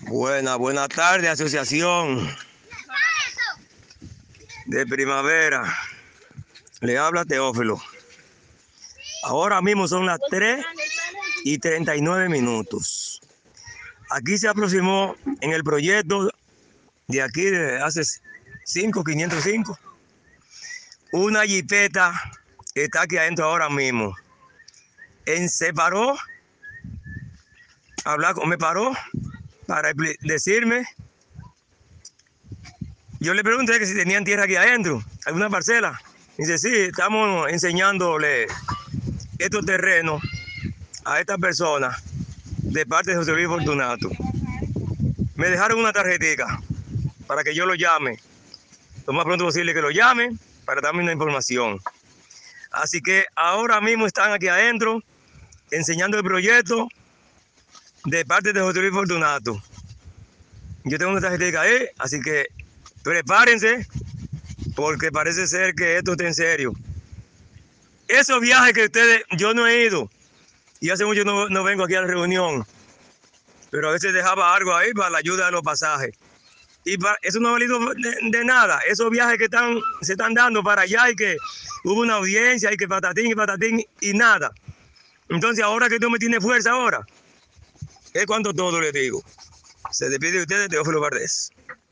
Buenas tardes, Asociación de Primavera. Le habla Teófilo. Ahora mismo son las 3:39. Aquí se aproximó en el proyecto de aquí de hace 505. Una jipeta que está aquí adentro ahora mismo. Se paró, me paró para decirme. Yo le pregunté que si tenían tierra aquí adentro, alguna parcela. Dice, sí, estamos enseñándole estos terrenos a estas personas de parte de José Luis Fortunato. Me dejaron una tarjetita para que yo lo llame, lo más pronto posible que lo llame, para darme una información. Así que ahora mismo están aquí adentro enseñando el proyecto de parte de José Luis Fortunato. Yo tengo una tarjetita ahí, así que prepárense, porque parece ser que esto está en serio. Esos viajes que yo no he ido, y hace mucho no vengo aquí a la reunión, pero a veces dejaba algo ahí para la ayuda de los pasajes. Y eso no ha valido de nada. Esos viajes que se están dando para allá y que hubo una audiencia y que patatín y nada. Entonces ahora que tú me tienes fuerza ahora, es cuanto todo le digo. Se despide de ustedes, Teófilo Valdés.